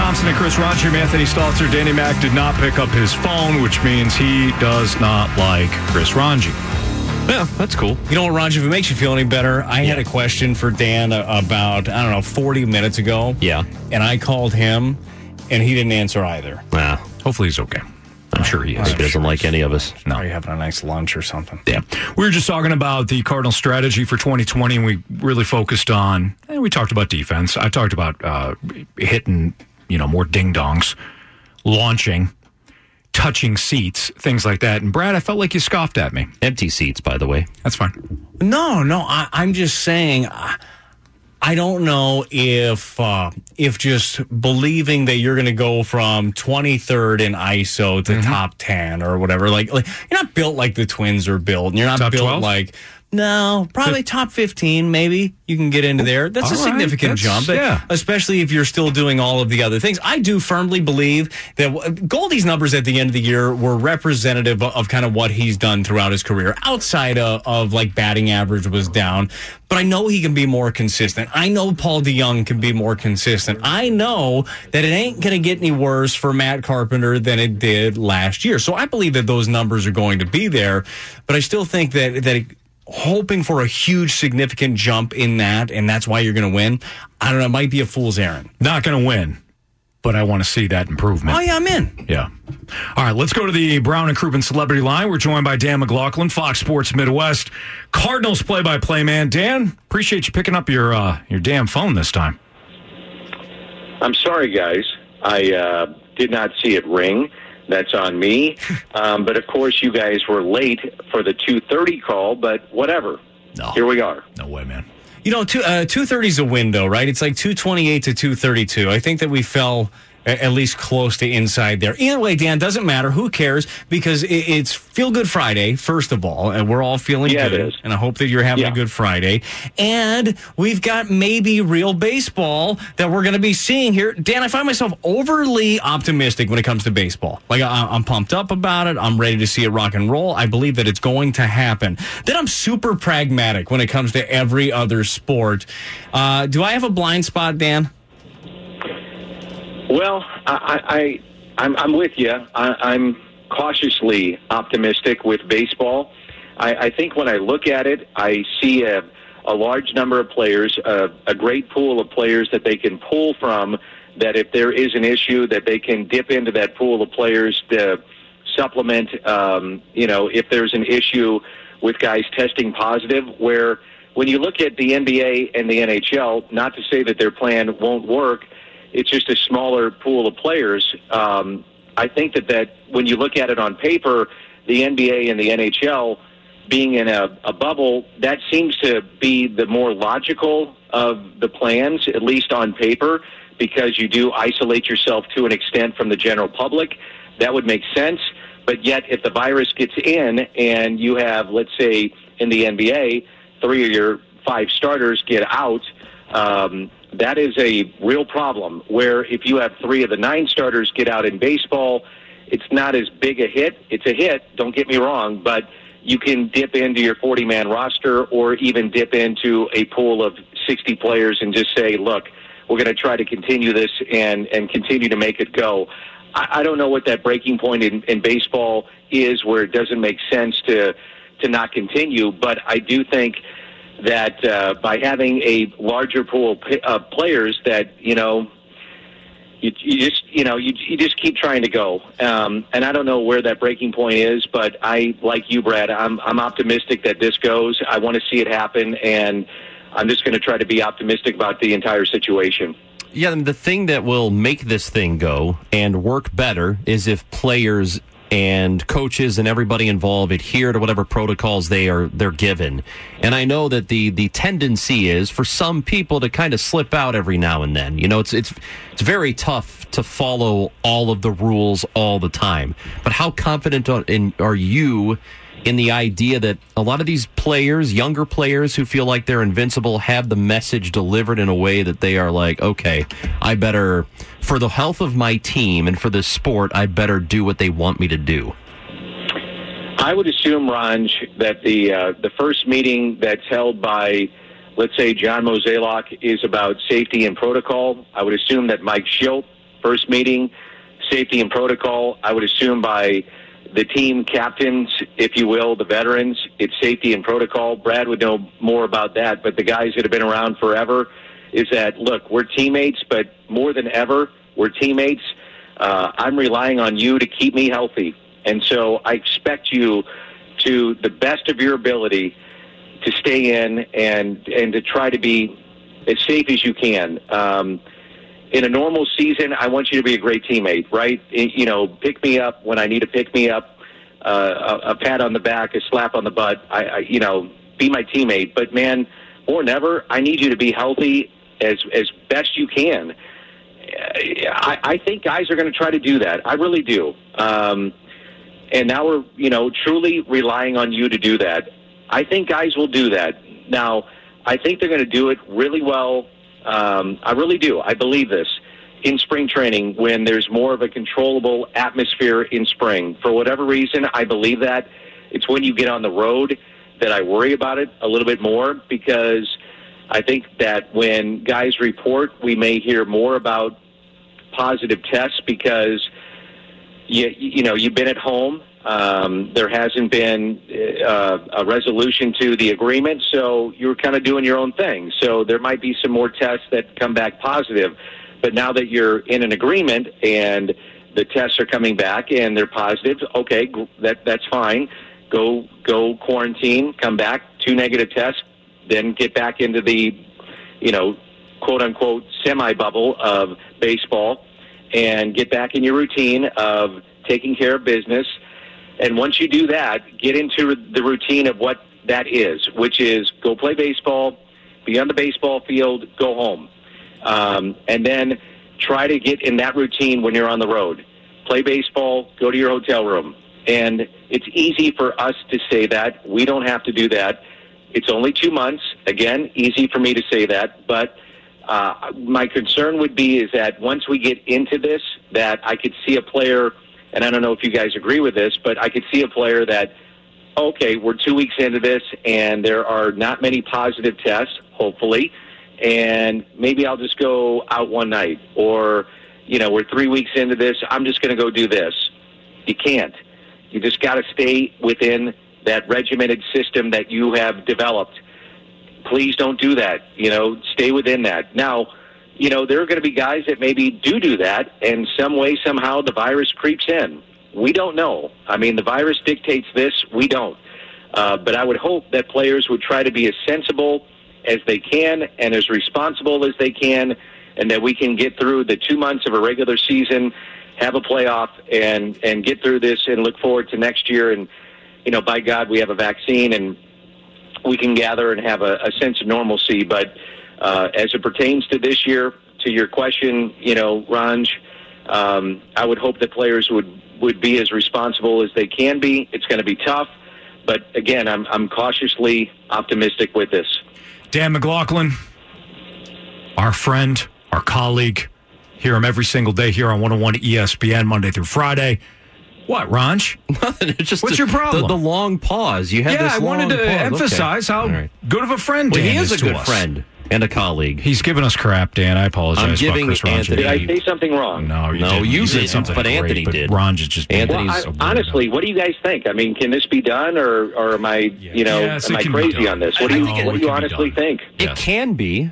Thompson and Chris Ronchi, Anthony Stalter. Danny Mac did not pick up his phone, which means he does not like Chris Ronchi. Yeah, that's cool. You know what, Ronchi, if it makes you feel any better, I had a question for Dan about, 40 minutes ago. Yeah. And I called him, and he didn't answer either. Nah. Hopefully he's okay. I'm sure he is. He doesn't like any of us. No. Are you having a nice lunch or something? Yeah. We were just talking about the Cardinals' strategy for 2020, and we really focused on, we talked about defense. I talked about hitting, more ding-dongs, launching, touching seats, things like that. And Brad, I felt like you scoffed at me. Empty seats, by the way. That's fine. No, I'm just saying... I don't know if just believing that you're going to go from 23rd in ISO to top 10 or whatever, like you're not built like the Twins are built, and you're not top built 12? like probably top 15. Maybe you can get into there. That's a significant jump, especially if you're still doing all of the other things. I do firmly believe that Goldie's numbers at the end of the year were representative of kind of what he's done throughout his career. Outside of like batting average was down, but I know he can be more consistent. I know Paul DeYoung can be more consistent. I know that it ain't going to get any worse for Matt Carpenter than it did last year. So I believe that those numbers are going to be there, but I still think that hoping for a huge, significant jump in that, and that's why you're going to win, I don't know, it might be a fool's errand. Not going to win, but I want to see that improvement. Oh, yeah, I'm in. Yeah. All right, let's go to the Brown and Crouppen Celebrity Line. We're joined by Dan McLaughlin, Fox Sports Midwest, Cardinals play-by-play man. Dan, appreciate you picking up your damn phone this time. I'm sorry, guys. I did not see it ring. That's on me. But, of course, you guys were late for the 2:30 call, but whatever. No. Here we are. No way, man. 2:30 is a window, right? It's like 2:28 to 2:32. I think that we fell at least close to inside there. Either way, Dan, doesn't matter. Who cares? Because it's Feel Good Friday, first of all, and we're all feeling good. It is. And I hope that you're having a good Friday. And we've got maybe real baseball that we're going to be seeing here. Dan, I find myself overly optimistic when it comes to baseball. Like, I'm pumped up about it. I'm ready to see it rock and roll. I believe that it's going to happen. Then I'm super pragmatic when it comes to every other sport. Do I have a blind spot, Dan? Well, I'm with you. I'm cautiously optimistic with baseball. I think when I look at it, I see a large number of players, a great pool of players that they can pull from, that if there is an issue, that they can dip into that pool of players to supplement, if there's an issue with guys testing positive, where when you look at the NBA and the NHL, not to say that their plan won't work, it's just a smaller pool of players. I think that when you look at it on paper, the NBA and the NHL being in a bubble, that seems to be the more logical of the plans, at least on paper, because you do isolate yourself to an extent from the general public. That would make sense. But yet, if the virus gets in and you have, let's say, in the NBA, 3 of your 5 starters get out, that is a real problem, where if you have 3 of the 9 starters get out in baseball, it's not as big a hit. It's a hit, don't get me wrong, but you can dip into your 40-man roster or even dip into a pool of 60 players and just say, look, we're going to try to continue this and continue to make it go. I don't know what that breaking point in baseball is where it doesn't make sense to not continue, but I do think that by having a larger pool of players, that you just keep trying to go. And I don't know where that breaking point is, but I, like you, Brad, I'm optimistic that this goes. I want to see it happen, and I'm just going to try to be optimistic about the entire situation. Yeah, the thing that will make this thing go and work better is if players and coaches and everybody involved adhere to whatever protocols they're given. And I know that the tendency is for some people to kind of slip out every now and then. It's very tough to follow all of the rules all the time. But how confident are you in the idea that a lot of these players, younger players who feel like they're invincible, have the message delivered in a way that they are like, okay, I better, for the health of my team and for this sport, I better do what they want me to do? I would assume, Ranj, that the first meeting that's held by, let's say, John Mozeliak is about safety and protocol. I would assume that Mike Schilt first meeting, safety and protocol. I would assume by the team captains, if you will, the veterans, it's safety and protocol. Brad would know more about that, but the guys that have been around forever is that, look, we're teammates, but more than ever, we're teammates. I'm relying on you to keep me healthy. And so I expect you to the best of your ability to stay in and to try to be as safe as you can. In a normal season, I want you to be a great teammate, right? Pick me up when I need to pick me up, a pat on the back, a slap on the butt, be my teammate. But, man, more than ever, I need you to be healthy as best you can. I think guys are going to try to do that. I really do. And now we're, truly relying on you to do that. I think guys will do that. Now, I think they're going to do it really well. I really do. I believe this in spring training when there's more of a controllable atmosphere in spring. For whatever reason, I believe that. It's when you get on the road that I worry about it a little bit more, because I think that when guys report, we may hear more about positive tests because you've been at home. There hasn't been a resolution to the agreement, so you're kind of doing your own thing. So there might be some more tests that come back positive. But now that you're in an agreement and the tests are coming back and they're positive, okay, that's fine. Go quarantine, come back, 2 negative tests, then get back into the, quote-unquote semi-bubble of baseball and get back in your routine of taking care of business. And once you do that, get into the routine of what that is, which is go play baseball, be on the baseball field, go home. And then try to get in that routine when you're on the road. Play baseball, go to your hotel room. And it's easy for us to say that. We don't have to do that. It's only 2 months. Again, easy for me to say that. But my concern would be is that once we get into this, that I could see a player, and I don't know if you guys agree with this, but I could see a player that, okay, we're 2 weeks into this, and there are not many positive tests, hopefully, and maybe I'll just go out one night. Or, we're 3 weeks into this, I'm just going to go do this. You can't. You just got to stay within that regimented system that you have developed. Please don't do that. Stay within that. Now, there are going to be guys that maybe do that, and some way, somehow, the virus creeps in. We don't know. I mean, the virus dictates this. We don't. But I would hope that players would try to be as sensible as they can and as responsible as they can, and that we can get through the 2 months of a regular season, have a playoff, and get through this and look forward to next year. And, by God, we have a vaccine, and we can gather and have a sense of normalcy. But as it pertains to this year, to your question, Ranj, I would hope that players would be as responsible as they can be. It's going to be tough, but again, I'm cautiously optimistic with this. Dan McLaughlin, our friend, our colleague, hear him every single day here on 101 ESPN, Monday through Friday. What, Ranj? Nothing. It's just what's your problem? The long pause. You had this I wanted to emphasize how good of a friend Dan is to a good us. friend and a colleague. He's giving us crap, Dan. I apologize. I'm giving about Chris Anthony. Did I say something wrong? No, you said did something but great, Anthony did. Ranj is just Anthony's. Well, honestly, what do you guys think? I mean, can this be done, or am I, am I crazy on this? What do you honestly think? It can be.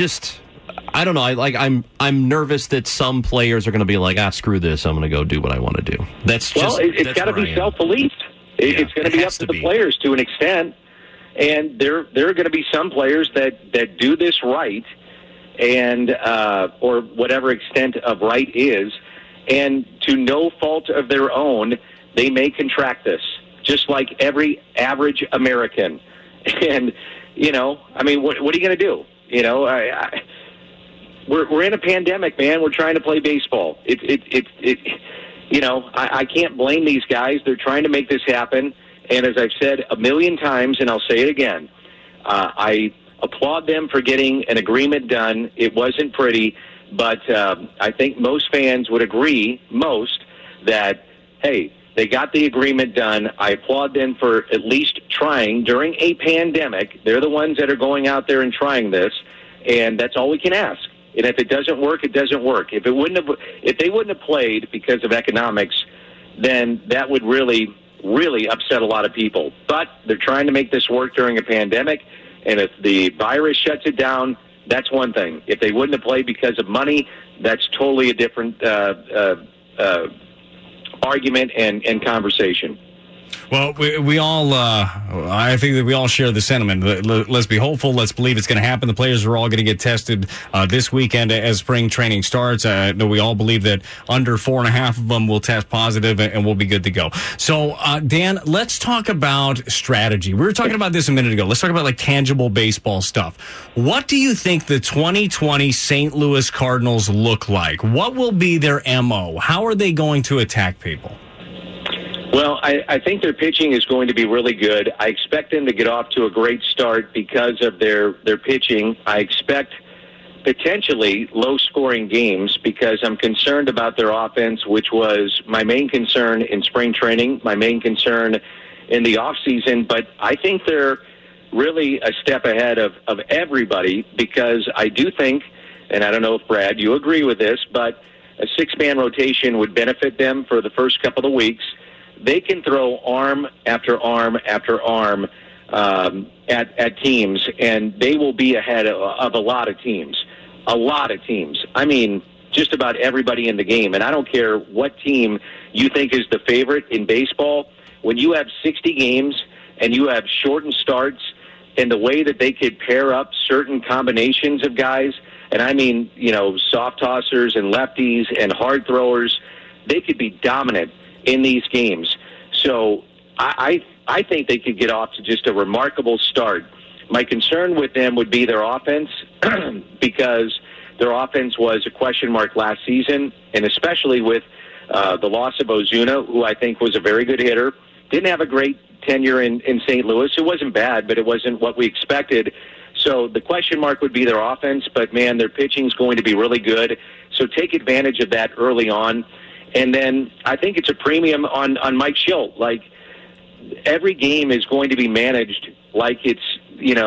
I don't know. I'm nervous that some players are going to be like, screw this. I'm going to go do what I want to do. It's got to be self-belief. It's going to be up to the players to an extent, and there are going to be some players that do this right, and or whatever extent of right is, and to no fault of their own, they may contract this, just like every average American. And I mean, what are you going to do? We're in a pandemic, man. We're trying to play baseball. I can't blame these guys. They're trying to make this happen. And as I've said a million times, and I'll say it again, I applaud them for getting an agreement done. It wasn't pretty, but I think most fans would agree, that, hey, they got the agreement done. I applaud them for at least trying during a pandemic. They're the ones that are going out there and trying this, and that's all we can ask. And if it doesn't work, it doesn't work. If they wouldn't have played because of economics, then that would really, really upset a lot of people. But they're trying to make this work during a pandemic, and if the virus shuts it down, that's one thing. If they wouldn't have played because of money, that's totally a different argument and conversation. Well, we all, I think that we all share the sentiment. Let's be hopeful. Let's believe it's going to happen. The players are all going to get tested this weekend as spring training starts. We all believe that under 4.5 of them will test positive and we'll be good to go. So, Dan, let's talk about strategy. We were talking about this a minute ago. Let's talk about like tangible baseball stuff. What do you think the 2020 St. Louis Cardinals look like? What will be their MO? How are they going to attack people? Well, I think their pitching is going to be really good. I expect them to get off to a great start because of their pitching. I expect potentially low-scoring games because I'm concerned about their offense, which was my main concern in spring training, my main concern in the offseason. But I think they're really a step ahead of everybody because I do think, and I don't know if, Brad, you agree with this, but a 6-man rotation would benefit them for the first couple of weeks. They can throw arm after arm after arm at teams, and they will be ahead of a lot of teams. A lot of teams. I mean, just about everybody in the game. And I don't care what team you think is the favorite in baseball. When you have 60 games and you have shortened starts and the way that they could pair up certain combinations of guys, and I mean, soft tossers and lefties and hard throwers, they could be dominant in these games. So I think they could get off to just a remarkable start. My concern with them would be their offense because their offense was a question mark last season, and especially with the loss of Ozuna, who I think was a very good hitter. Didn't have a great tenure in St. Louis. It wasn't bad, but it wasn't what we expected. So the question mark would be their offense, but, man, their pitching's going to be really good. So take advantage of that early on. And then I think it's a premium on Mike Schilt. Like, every game is going to be managed like it's,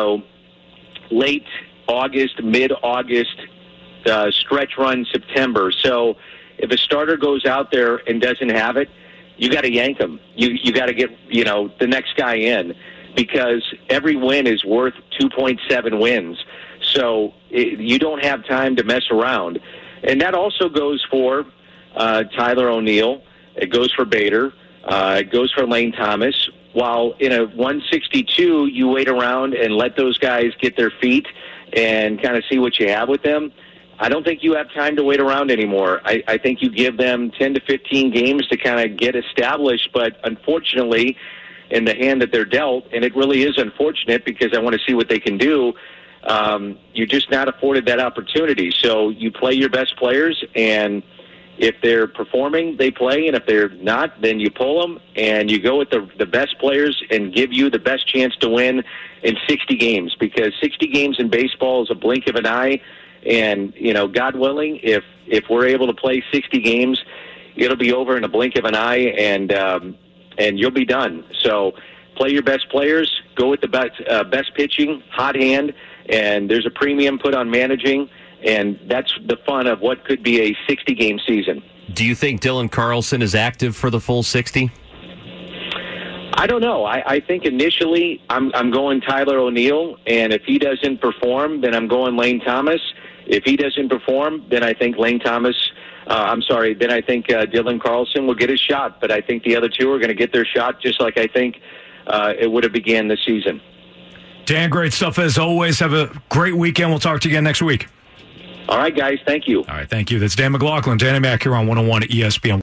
late August, mid-August, stretch run September. So if a starter goes out there and doesn't have it, you got to yank him. You got to get, the next guy in because every win is worth 2.7 wins. So you don't have time to mess around. And that also goes for Tyler O'Neill. It goes for Bader. It goes for Lane Thomas. While in a 162, you wait around and let those guys get their feet and kind of see what you have with them. I don't think you have time to wait around anymore. I think you give them 10 to 15 games to kind of get established. But unfortunately, in the hand that they're dealt, and it really is unfortunate because I want to see what they can do, you're just not afforded that opportunity. So you play your best players, and if they're performing, they play, and if they're not, then you pull them, and you go with the best players and give you the best chance to win in 60 games, because 60 games in baseball is a blink of an eye, and, God willing, if we're able to play 60 games, it'll be over in a blink of an eye, and you'll be done. So play your best players, go with the best pitching, hot hand, and there's a premium put on managing. And that's the fun of what could be a 60-game season. Do you think Dylan Carlson is active for the full 60? I don't know. I think initially I'm going Tyler O'Neill, and if he doesn't perform, then I'm going Lane Thomas. If he doesn't perform, then I think then I think Dylan Carlson will get his shot. But I think the other two are going to get their shot just like I think it would have began this season. Dan, great stuff as always. Have a great weekend. We'll talk to you again next week. All right, guys. Thank you. All right, thank you. That's Dan McLaughlin, Danny Mac here on 101 ESPN.